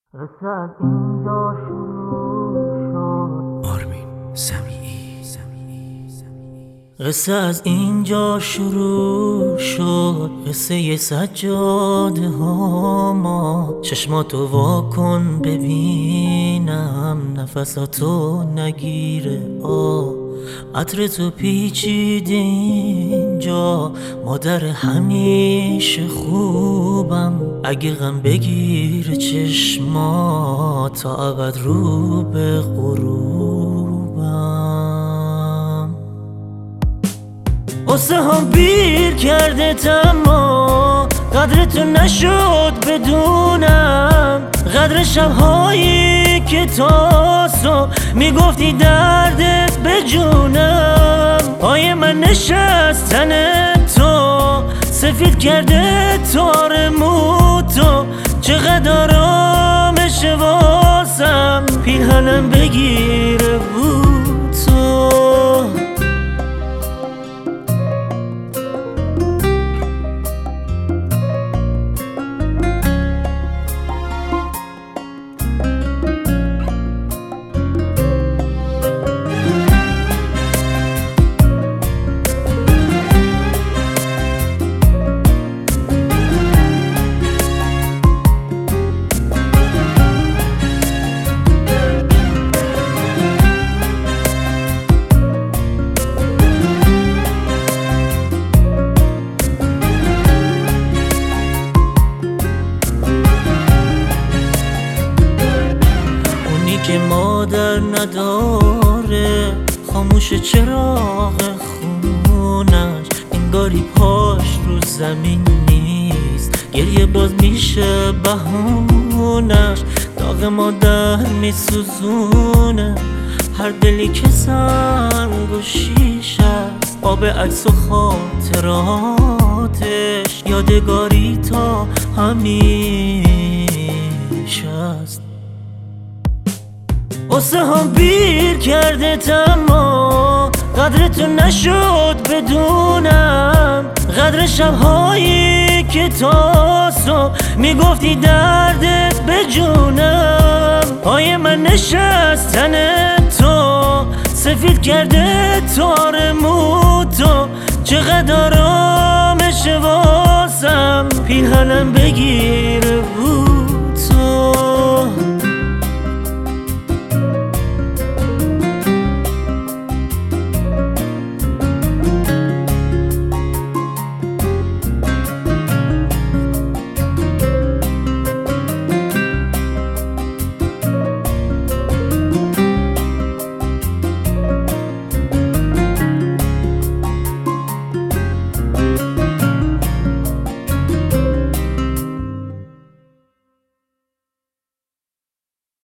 قصه از اینجا شروع شد. آرمین سمیعی. قصه از اینجا شروع شد. قصه سجاده ها ما. چشماتو واکن ببینم نفساتو نگیره عطر تو پیچیده اینجا. مادر همیشه خوبم اگه غم بگیره چشما تا ابد رو به غروبم. قصه هم پیر کرده تما قدر تو نشد بدونم. قدر شبهایی که تاسو میگفتی دردت به جونم. پای من نشستن تو سفید کرده تار موتو. چقدر آرامش واسم پیرهنم بگیره بود تو. که مادر نداره خاموش چراغ خونش. انگاری پاش رو زمین نیست گریه باز میشه بهونش. داغ مادر میسوزونه هر دلی که سنگ و شیشه است. آب عکس و خاطراتش یادگاری تا همیشه است. قصه هم پیر کرده تما قدر تو نشد بدونم. قدر شبهایی که تاسو میگفتی دردت به جونم. پای من نشستن تو سفید کرده تار موتو. چقدر آرامش واسم پیرهنم بگیره